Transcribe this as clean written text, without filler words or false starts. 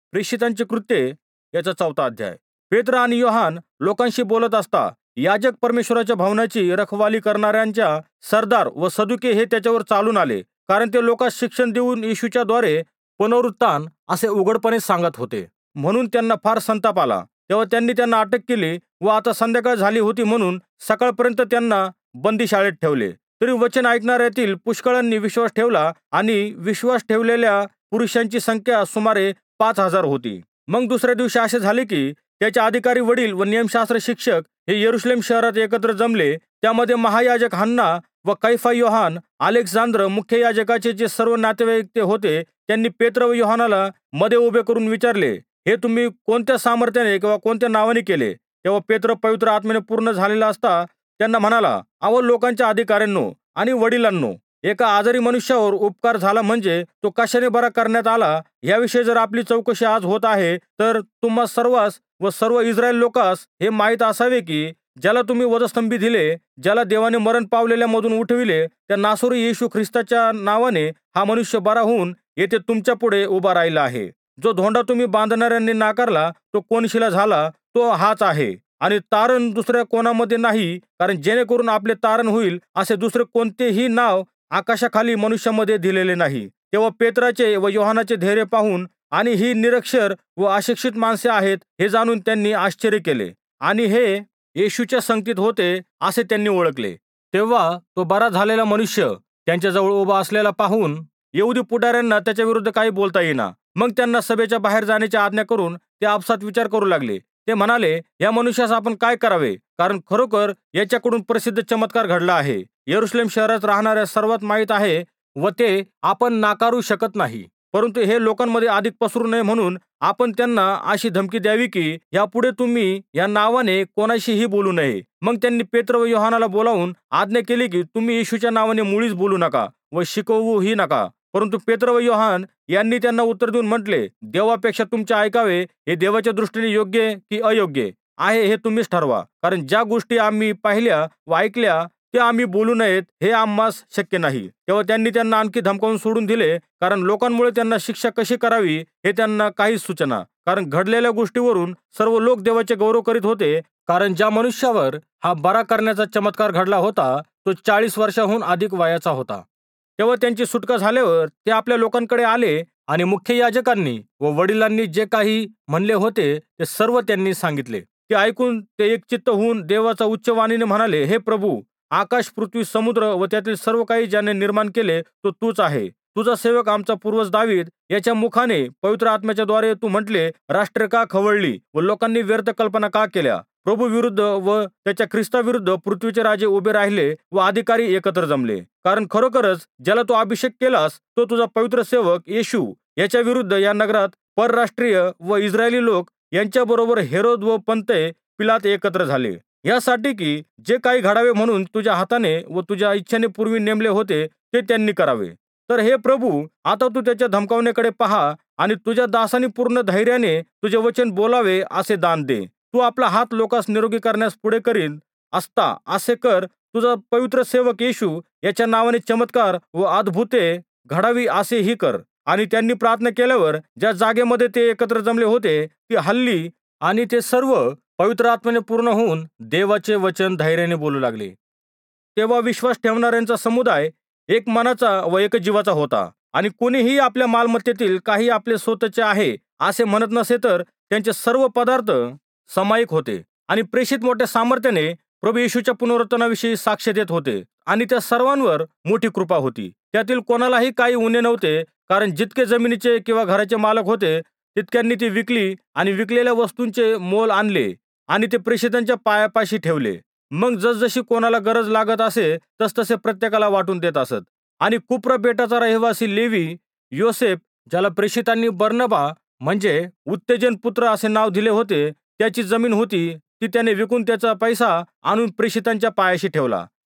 प्रेषितांची कृत्ये याचा 4था अध्याय. पेत्र आणि योहान लोकांशी बोलत असता याजक परमेश्वराच्या भवनाची रखवाली करणाऱ्यांच्या सरदार व सदुके हे त्याच्यावर चालून आले, कारण ते लोकांस शिक्षण देऊन येशूच्या द्वारे पुनरुत्थान असे उघडपणे सांगत होते. म्हणून त्यांना फार संताप आला. तेव्हा त्यांनी त्यांना अटक केली व आता संध्याकाळ झाली होती म्हणून सकाळपर्यंत त्यांना बंदीशाळेत ठेवले. तरी वचन ऐकणाऱ्यातील पुष्कळांनी विश्वास ठेवला आणि विश्वास ठेवलेल्या पुरुषांची संख्या सुमारे 5,000 होती. मग दुसऱ्या दिवशी असे झाले की त्याचे अधिकारी वडील व नियमशास्त्र शिक्षक हे यरुशलेम शहरात एकत्र जमले. त्यामध्ये महायाजक हन्ना व कैफा, योहान, अलेक्झांद्र, मुख्य याजकाचे जे सर्व नातेवाईक ते होते. त्यांनी पेत्र व योहानाला मध्ये उभे करून विचारले, हे तुम्ही कोणत्या सामर्थ्याने किंवा कोणत्या नावाने केले? तेव्हा पेत्र पवित्र आत्म्याने पूर्ण झालेला असता त्यांना म्हणाला, अहो लोकांच्या अधिकाऱ्यांनो आणि वडिलांनो, एका आजारी मनुष्यावर उपकार झाला म्हणजे तो कशाने बरा करण्यात आला याविषयी जर आपली चौकशी आज होत आहे, तर तुम्हा सर्वांस व सर्व इस्रायल लोकांस हे माहीत असावे की ज्याला तुम्ही वधस्तंभी दिले, ज्याला देवाने मरण पावलेल्यामधून उठविले, त्या नासोरी येशू ख्रिस्ताच्या नावाने हा मनुष्य बरा होऊन येथे तुमच्या पुढे उभा राहिला आहे. जो धोंडा तुम्ही बांधणाऱ्यांनी नाकारला तो कोनशिला झाला तो हाच आहे, आणि तारण दुसऱ्या कोणामध्ये नाही, कारण जेणेकरून आपले तारण होईल असे दुसरे कोणतेही नाव आकाशाखाली मनुष्यामध्ये दिलेले नाही. तेव्हा पेत्राचे व योहानाचे धैर्य पाहून आणि ही निरक्षर व अशिक्षित माणसे आहेत हे जाणून त्यांनी आश्चर्य केले आणि हे येशूच्या संगतीत होते असे त्यांनी ओळखले. तेव्हा तो बरा झालेला मनुष्य त्यांच्याजवळ उभा असलेला पाहून यहुदी पुढाऱ्यांना त्याच्या विरुद्ध काही बोलता येईना. मग त्यांना सभेच्या बाहेर जाण्याची आज्ञा करून ते आपसात विचार करू लागले. ते म्हणाले, या मनुष्यास आपण काय करावे, कारण खरोखर याच्याकडून प्रसिद्ध चमत्कार घडला आहे. यरुशलेम शहरात राहणाऱ्या सर्वात माहीत आहे व ते आपण नाकारू शकत नाही. परंतु हे लोकांमध्ये अधिक पसरू नये म्हणून आपण त्यांना अशी धमकी द्यावी की यापुढे तुम्ही या नावाने कोणाशीही बोलू नये. मग त्यांनी पेत्र व योहानाला बोलावून आज्ञा केली की तुम्ही येशूच्या नावाने मुळीच बोलू नका व शिकवूही नका. परंतु पेत्र व योहान यांनी त्यांना उत्तर देऊन म्हटले, देवापेक्षा तुमचे ऐकावे हे देवाच्या दृष्टीने योग्य की अयोग्य आहे हे तुम्हीच ठरवा. कारण ज्या गोष्टी आम्ही पाहिल्या व ऐकल्या ते आम्ही बोलू नयेत हे आम्हास शक्य नाही. तेव्हा त्यांनी त्यांना आणखी धमकावून सोडून दिले, कारण लोकांमुळे त्यांना शिक्षा कशी करावी हे त्यांना काहीच सुचना. कारण घडलेल्या गोष्टीवरून सर्व लोक देवाचे गौरव करीत होते. कारण ज्या मनुष्यावर हा बरा करण्याचा चमत्कार घडला होता तो 40 वर्षाहून अधिक वयाचा होता. तेव्हा त्यांची सुटका झाल्यावर ते आपल्या लोकांकडे आले आणि मुख्य याजकांनी व वडिलांनी जे काही म्हणले होते ते सर्व त्यांनी सांगितले. ते ऐकून ते एकचित्त होऊन देवाचा उच्च वाणीने म्हणाले, हे प्रभू, आकाश, पृथ्वी, समुद्र व त्यातील सर्व काही ज्याने निर्माण केले तो तूच आहे. तुझा सेवक आमचा पूर्वज दावीद याच्या मुखाने पवित्र आत्म्याच्या द्वारे तू म्हटले, राष्ट्र का खवळली व लोकांनी व्यर्थ कल्पना का केल्या. प्रभू विरुद्ध व त्याच्या ख्रिस्ताविरुद्ध पृथ्वीचे राजे उभे राहिले व अधिकारी एकत्र जमले. कारण खरोखरच ज्याला तू अभिषेक केलास तो तुझा पवित्र सेवक येशू याच्या विरुद्ध या नगरात परराष्ट्रीय व इस्रायली लोक यांच्याबरोबर हेरोद व पंतय पिलात एकत्र झाले, यासाठी की जे काही घडावे म्हणून तुझ्या हाताने व तुझ्या इच्छेने पूर्वी नेमले होते ते त्यांनी करावे. तर हे प्रभू, आता तू त्याच्या धमकावण्याकडे पहा आणि तुझ्या दासांनी पूर्ण धैर्याने तुझे वचन बोलावे असे दान दे. तू आपला हात लोकांस निरोगी करण्यास पुढे करीन असता असे कर. तुझा पवित्र सेवक येशू याच्या नावाने चमत्कार व अद्भुते घडावी असेही कर. आणि त्यांनी प्रार्थना केल्यावर ज्या जागेमध्ये ते एकत्र जमले होते ती हल्ली आणि ते सर्व पवित्र आत्म्याने पूर्ण होऊन देवाचे वचन धैर्याने बोलू लागले. तेव्हा विश्वास ठेवणाऱ्यांचा समुदाय एक मनाचा व एक जीवाचा होता आणि कोणीही आपल्या मालमत्तेतील काही आपले स्वतःचे आहे असे म्हणत नसे, तर त्यांचे सर्व पदार्थ सामायिक होते आणि प्रेषित मोठ्या सामर्थ्याने प्रभू येशूच्या पुनरुत्थानाविषयी साक्ष देत होते आणि त्या सर्वांवर मोठी कृपा होती. त्यातील कोणालाही काही उणे नव्हते, कारण जितके जमिनीचे किंवा घराचे मालक होते तितक्यांनी ती विकली आणि विकलेल्या वस्तूंचे मोल आणले आणि ते प्रेषितांच्या पायापाशी ठेवले. मग जसजशी कोणाला गरज लागत असे तसतसे प्रत्येकाला वाटून देत असत. आणि कुप्र बेटाचा रहिवासी लेवी योसेफ, ज्याला प्रेषितांनी बर्नबा म्हणजे उत्तेजन पुत्र असे नाव दिले होते, त्याची जमीन होती ती त्याने विकून त्याचा पैसा आणून प्रेषितांच्या पायाशी ठेवला.